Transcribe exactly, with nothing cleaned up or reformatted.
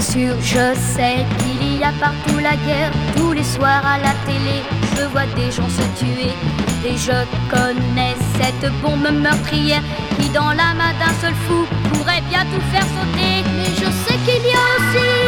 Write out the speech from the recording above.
sûr, je sais qu'il y a partout la guerre. Tous les soirs à la télé, je vois des gens se tuer. Et je connais cette bombe meurtrière qui dans la main d'un seul fou pourrait bien tout faire sauter. Mais je sais qu'il y a aussi